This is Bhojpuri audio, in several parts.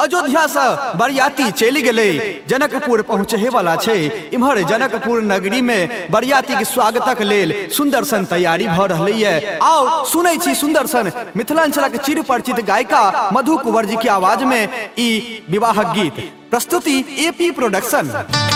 अयोध्या से बरियाती चली गले, जनकपुर पहुँचे वाला छे। इम्हर जनकपुर नगरी में बरियाती के स्वागतक लेल सुंदर सन तैयारी भ रही है। आओ सुनै छी सुंदर सन मिथिलांचल के चिर परिचित गायिका मधु कुंवर जी की आवाज में ई विवाह गीत। प्रस्तुति एपी प्रोडक्शन।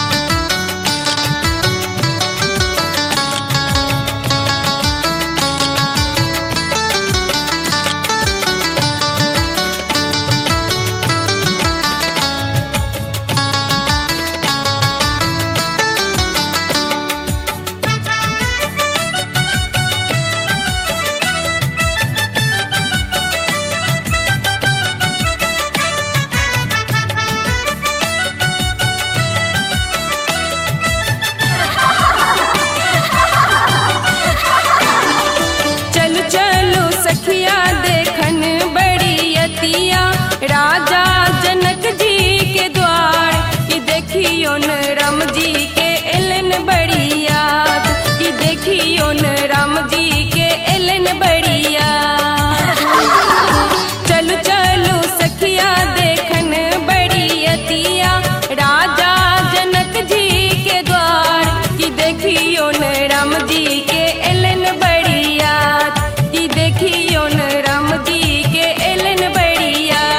राजा जनक जी के द्वार कि देखियो न राम जी के एलन बड़ी याद, कि देखियो न राम जी के एलन बड़ी याद। चलो चलो सखिया देखन बड़ी अतिया, राजा जनक जी के द्वार कि देखियो न राम जी के एलन बड़ी याद, कि देखियो न राम जी के एलन बड़ी याद।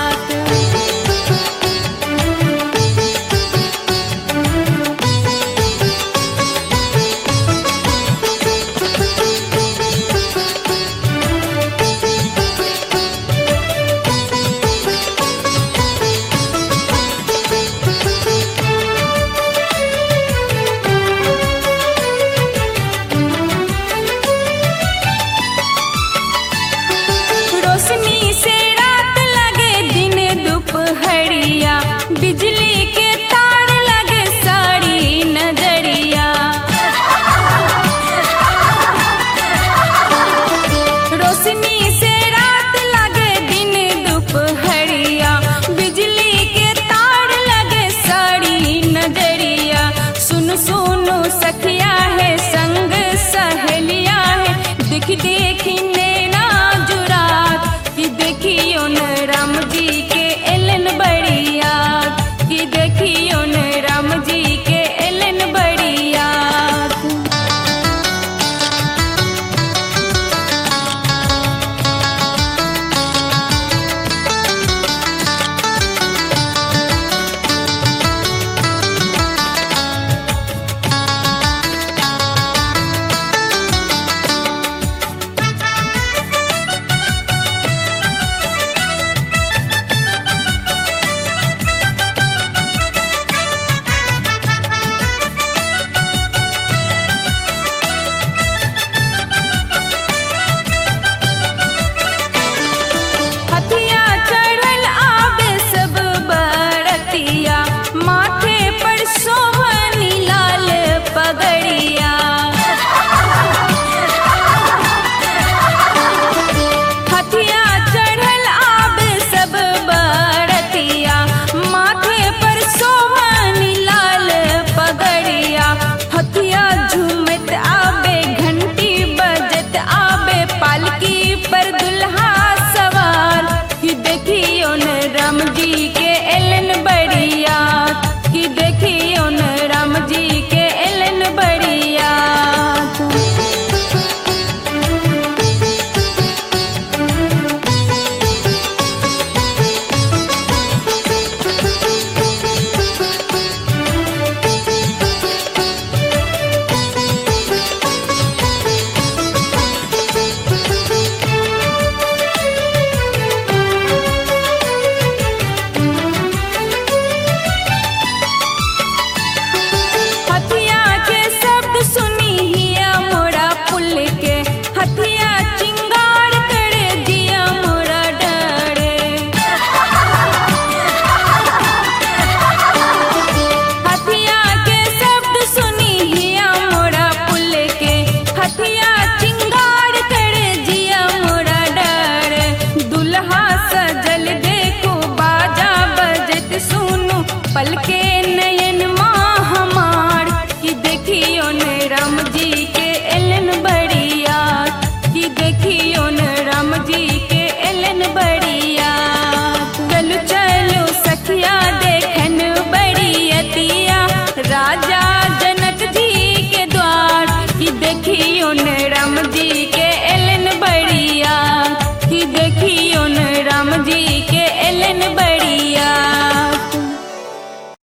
रोशनी से रात लगे दिन दोपहरिया, बिजली के तार लगे सारी नजरिया। रोशनी से रात लगे दिन दोपहरिया, बिजली के तार लगे सारी नजरिया। सुन सुनो सखिया है संग सहेलिया है, देख देख नैना जुरात, कि देखियो न राम जी के एलन बड़ी याद, कि देखियो न राम जी के एलन बड़ी याद। हथिया चढ़ल आवे सब बरतिया, माथे पर सोहनी लाल पगड़िया। हथिया चढ़ल आवे सब बरतिया, माथे पर सोहनी लाल पगड़िया। हथिया झूमत आवे घंटी बजत आवे, पालकी पर दुल्हा सवार, कि देखियो न राम जी के एलन बड़ी याद, कि देखियो न राम जी के एलन बड़ी याद। देखियो न राम जी के